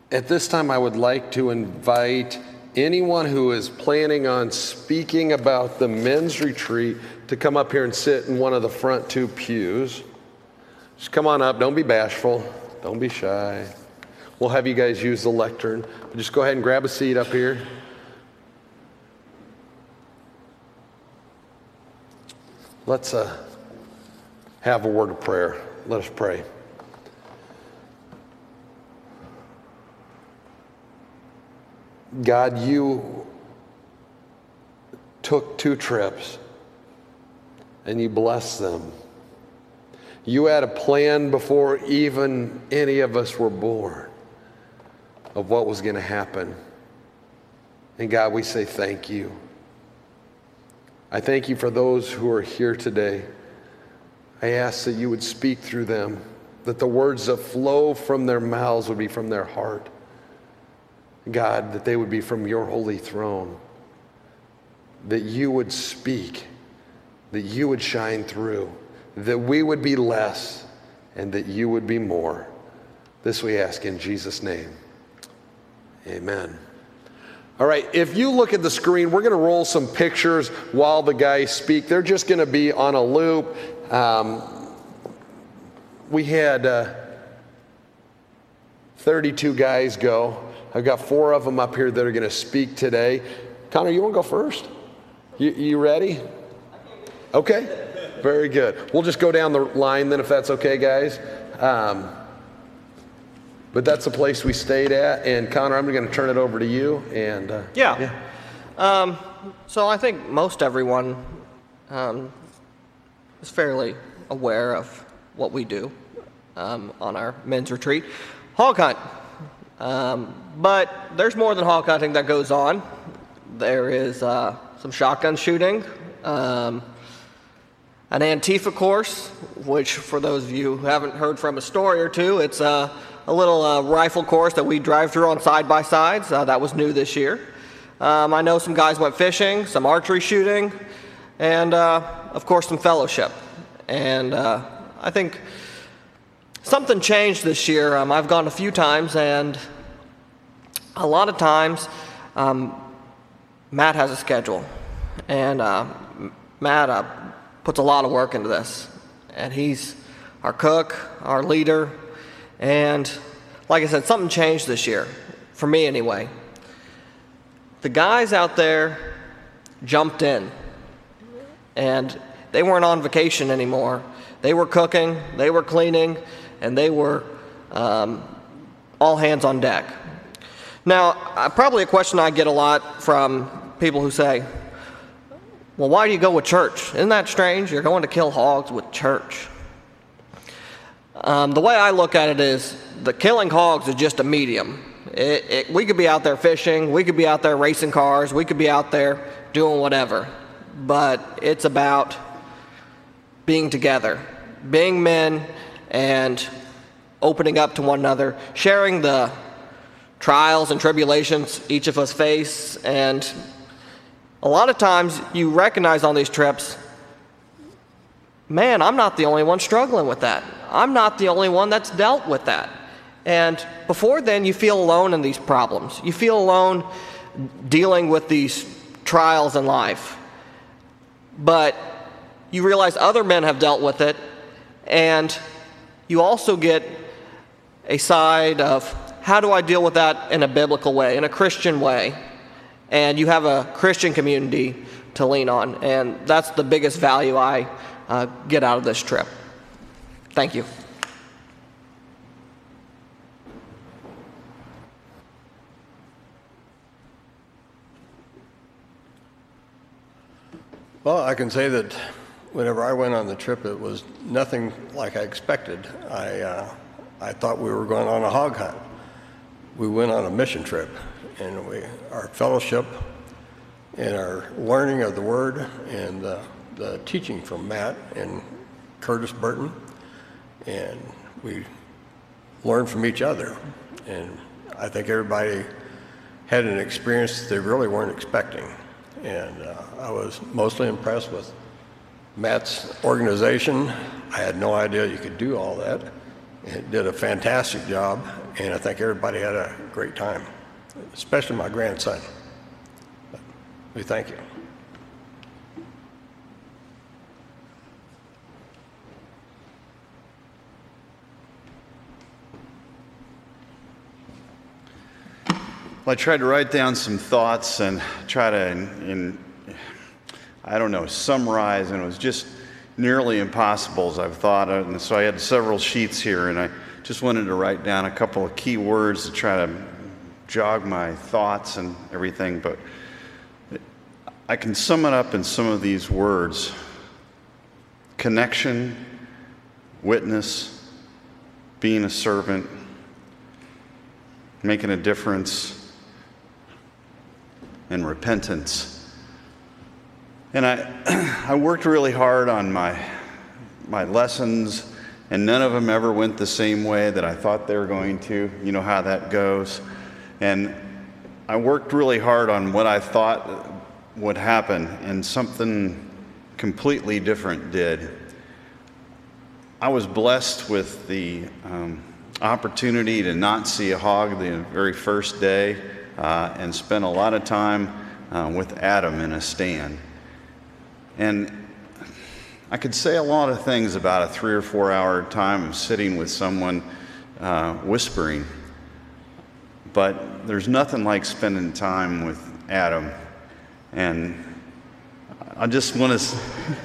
At this time, I would like to invite anyone who is planning on speaking about the men's retreat to come up here and sit in one of the front two pews. Just come on up. Don't be bashful. Don't be shy. We'll have you guys use the lectern. But just go ahead and grab a seat up here. Let's have a word of prayer. Let us pray. God, you took 2 trips and you blessed them. You had a plan before even any of us were born of what was going to happen. And God, we say thank you. I thank you for those who are here today. I ask that you would speak through them, that the words that flow from their mouths would be from their heart. God, that they would be from your holy throne, that you would speak, that you would shine through, that we would be less and that you would be more. This we ask in Jesus' name. Amen. All right, if you look at the screen, we're going to roll some pictures while the guys speak. They're just going to be on a loop. We had 32 guys go. I've got 4 of them up here that are going to speak today. Connor, you want to go first? You ready? Okay, very good. We'll just go down the line then if that's okay, guys. But that's the place we stayed at. And Connor, I'm going to turn it over to you. And yeah. So I think most everyone is fairly aware of what we do on our men's retreat. Hog hunt. But there's more than hog hunting that goes on. There is some shotgun shooting, an Antifa course, which for those of you who haven't heard from a story or two, it's a little rifle course that we drive through on side-by-sides. That was new this year. I know some guys went fishing, some archery shooting, and of course some fellowship. And I think something changed this year. I've gone a few times, and a lot of times Matt has a schedule, and Matt puts a lot of work into this, and he's our cook, our leader, and like I said, something changed this year, for me anyway. The guys out there jumped in, and they weren't on vacation anymore. They were cooking, they were cleaning, and they were all hands on deck. Now, probably a question I get a lot from people who say, well, why do you go with church? Isn't that strange? You're going to kill hogs with church. The way I look at it is the killing hogs is just a medium. We could be out there fishing, we could be out there racing cars, we could be out there doing whatever. But it's about being together, being men, and opening up to one another, sharing the trials and tribulations each of us face. And a lot of times you recognize on these trips, man, I'm not the only one struggling with that. I'm not the only one that's dealt with that. And before then, you feel alone in these problems. You feel alone dealing with these trials in life. But you realize other men have dealt with it, and you also get a side of, how do I deal with that in a biblical way, in a Christian way? And you have a Christian community to lean on, and that's the biggest value I get out of this trip. Thank you. Well, I can say that whenever I went on the trip, it was nothing like I expected. I thought we were going on a hog hunt. We went on a mission trip, and our fellowship and our learning of the Word and the teaching from Matt and Curtis Burton, and we learned from each other. And I think everybody had an experience that they really weren't expecting. And I was mostly impressed with Matt's organization. I had no idea you could do all that. It did a fantastic job, and I think everybody had a great time, especially my grandson. We thank you. Well, I tried to write down some thoughts and try to, I don't know, summarize, and it was just nearly impossible as I've thought. And so I had several sheets here, and I just wanted to write down a couple of key words to try to jog my thoughts and everything. But I can sum it up in some of these words: connection, witness, being a servant, making a difference, and repentance. And I worked really hard on my lessons, and none of them ever went the same way that I thought they were going to. You know how that goes. And I worked really hard on what I thought would happen, and something completely different did. I was blessed with the opportunity to not see a hog the very first day, and spent a lot of time with Adam in a stand. And I could say a lot of things about a 3 or 4 hour time of sitting with someone whispering, but there's nothing like spending time with Adam. And I just want to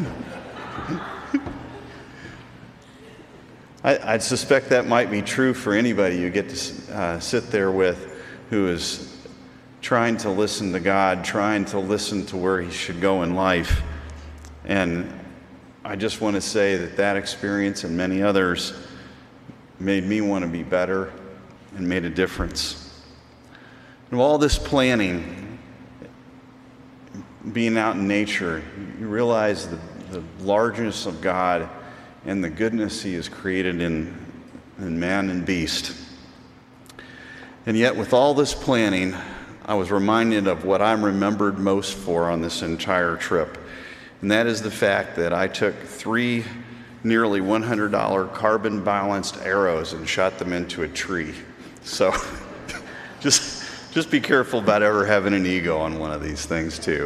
I suspect that might be true for anybody you get to sit there with who is trying to listen to God, trying to listen to where he should go in life. And I just want to say that that experience and many others made me want to be better and made a difference. And all this planning, being out in nature, you realize the largeness of God and the goodness he has created in man and beast. And yet with all this planning, I was reminded of what I'm remembered most for on this entire trip. And that is the fact that I took 3 nearly $100 carbon balanced arrows and shot them into a tree. So just be careful about ever having an ego on one of these things too.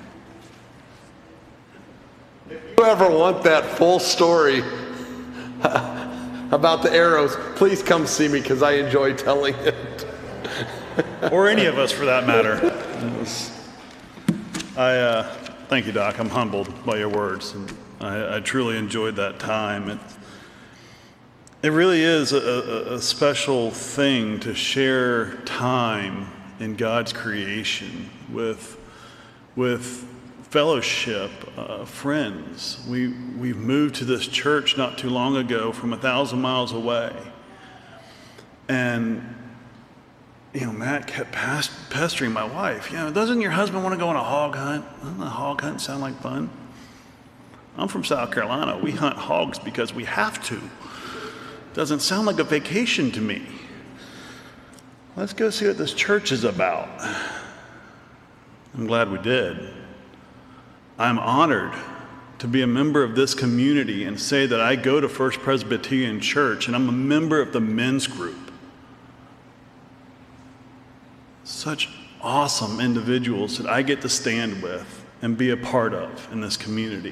If you ever want that full story about the arrows, please come see me, because I enjoy telling it. Or any of us for that matter. Thank you, Doc. I'm humbled by your words, and I truly enjoyed that time. It really is a special thing to share time in God's creation with fellowship, friends. We've moved to this church not too long ago from 1,000 miles away, and Matt kept pestering my wife. Doesn't your husband want to go on a hog hunt? Doesn't a hog hunt sound like fun? I'm from South Carolina. We hunt hogs because we have to. Doesn't sound like a vacation to me. Let's go see what this church is about. I'm glad we did. I'm honored to be a member of this community and say that I go to First Presbyterian Church and I'm a member of the men's group. Such awesome individuals that I get to stand with and be a part of in this community.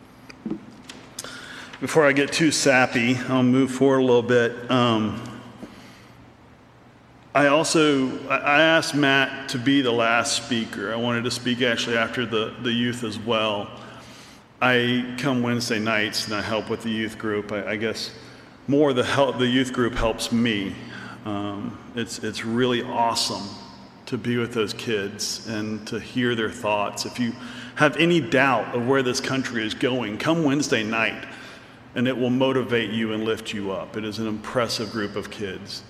Before I get too sappy, I'll move forward a little bit. I asked Matt to be the last speaker. I wanted to speak actually after the youth as well. I come Wednesday nights and I help with the youth group. I guess more the youth group helps me. It's really awesome to be with those kids and to hear their thoughts. If you have any doubt of where this country is going, come Wednesday night and it will motivate you and lift you up. It is an impressive group of kids.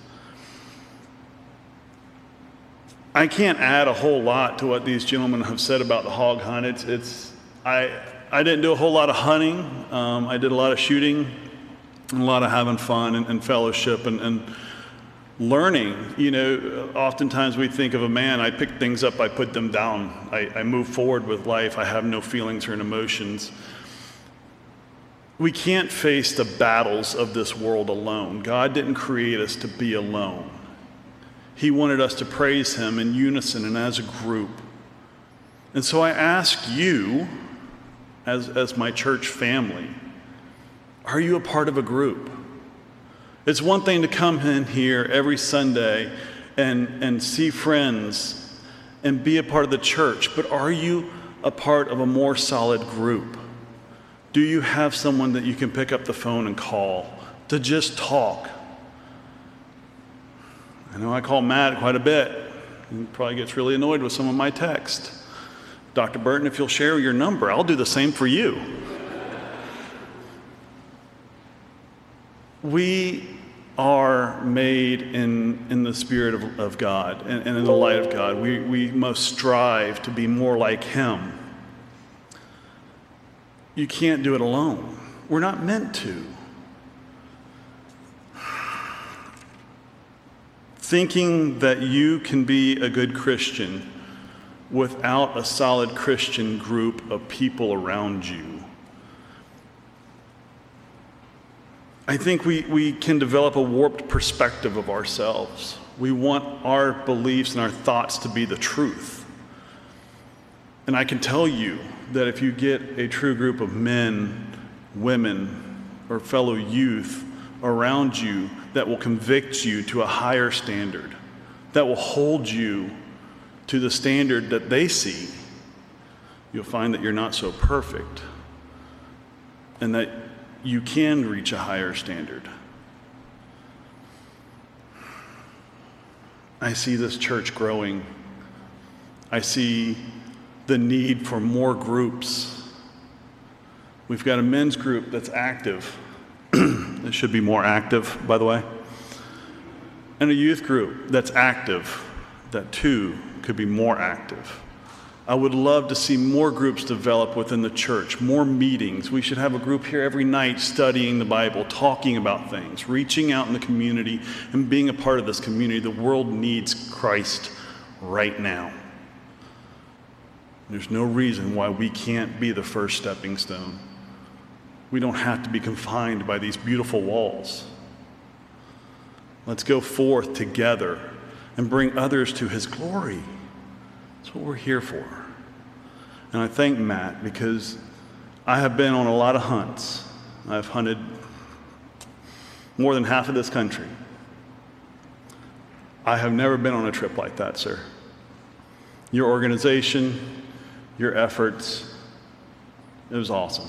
I can't add a whole lot to what these gentlemen have said about the hog hunt. I didn't do a whole lot of hunting. I did a lot of shooting and a lot of having fun and fellowship and learning. Oftentimes we think of a man, I pick things up, I put them down. I move forward with life. I have no feelings or emotions. We can't face the battles of this world alone. God didn't create us to be alone. He wanted us to praise him in unison and as a group. And so I ask you, as my church family, are you a part of a group? It's one thing to come in here every Sunday and see friends and be a part of the church, but are you a part of a more solid group? Do you have someone that you can pick up the phone and call to just talk? I know I call Matt quite a bit. He probably gets really annoyed with some of my texts. Dr. Burton, if you'll share your number, I'll do the same for you. We are made in the Spirit of God and in the light of God. We must strive to be more like him. You can't do it alone. We're not meant to. Thinking that you can be a good Christian without a solid Christian group of people around you. I think we can develop a warped perspective of ourselves. We want our beliefs and our thoughts to be the truth. And I can tell you that if you get a true group of men, women, or fellow youth around you that will convict you to a higher standard, that will hold you to the standard that they see, you'll find that you're not so perfect and that you can reach a higher standard. I see this church growing. I see the need for more groups. We've got a men's group that's active. It should be more active, by the way. And a youth group that's active, that too could be more active. I would love to see more groups develop within the church, more meetings. We should have a group here every night studying the Bible, talking about things, reaching out in the community and being a part of this community. The world needs Christ right now. There's no reason why we can't be the first stepping stone. We don't have to be confined by these beautiful walls. Let's go forth together and bring others to his glory. That's what we're here for. And I thank Matt because I have been on a lot of hunts. I've hunted more than half of this country. I have never been on a trip like that, sir. Your organization, your efforts, it was awesome.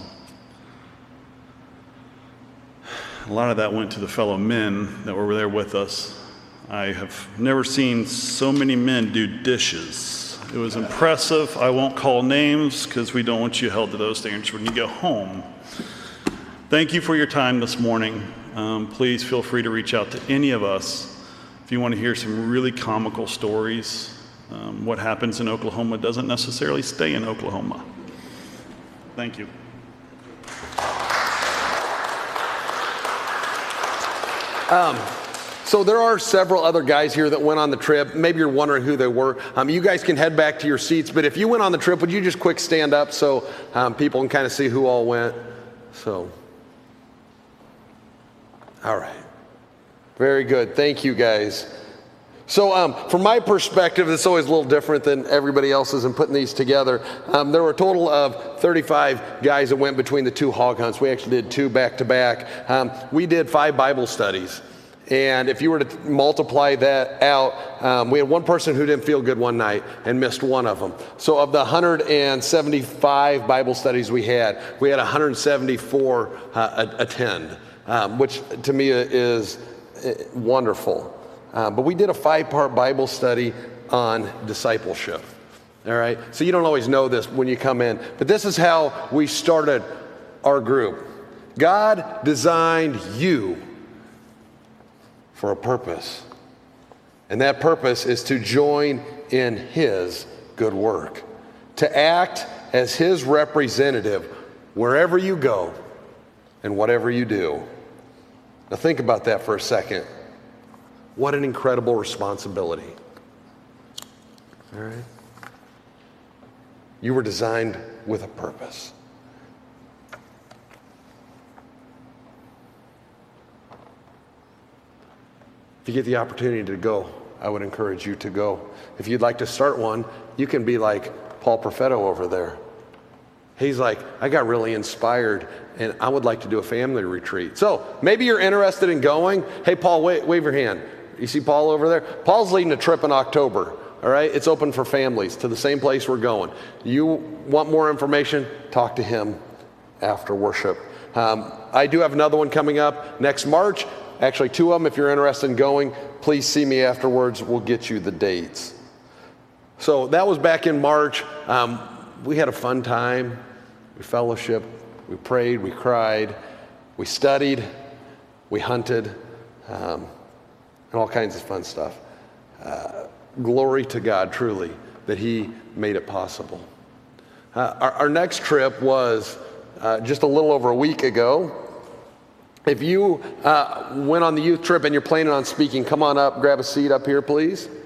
A lot of that went to the fellow men that were there with us. I have never seen so many men do dishes. It was impressive. I won't call names because we don't want you held to those standards when you go home. Thank you for your time this morning. Please feel free to reach out to any of us if you want to hear some really comical stories. What happens in Oklahoma doesn't necessarily stay in Oklahoma. Thank you. So there are several other guys here that went on the trip. Maybe you're wondering who they were. You guys can head back to your seats, but if you went on the trip, would you just quick stand up so people can kind of see who all went? So, all right. Very good. Thank you, guys. So from my perspective, it's always a little different than everybody else's in putting these together. There were a total of 35 guys that went between the two hog hunts. We actually did 2 back-to-back. We did 5 Bible studies. And if you were to multiply that out, we had one person who didn't feel good one night and missed one of them. So of the 175 Bible studies we had 174 attend, which to me is wonderful. But we did a 5-part Bible study on discipleship. All right? So you don't always know this when you come in, but this is how we started our group. God designed you for a purpose. And that purpose is to join in his good work, to act as his representative wherever you go and whatever you do. Now think about that for a second. What an incredible responsibility. All right? You were designed with a purpose. If you get the opportunity to go I would encourage you to go. If you'd like to start one, you can be like Paul Perfetto over there. He's like, I got really inspired and I would like to do a family retreat. So maybe you're interested in going. Hey, Paul, wave your hand. You see Paul over there? Paul's leading a trip in October. All right, it's open for families to the same place we're going. You want more information? Talk to him after worship. I do have another one coming up next March. Actually, 2 of them. If you're interested in going, please see me afterwards. We'll get you the dates. So that was back in March. We had a fun time. We fellowshiped, we prayed, we cried, we studied, we hunted, and all kinds of fun stuff. Glory to God, truly, that He made it possible. Our next trip was just a little over a week ago. If you went on the youth trip and you're planning on speaking, come on up, grab a seat up here, please.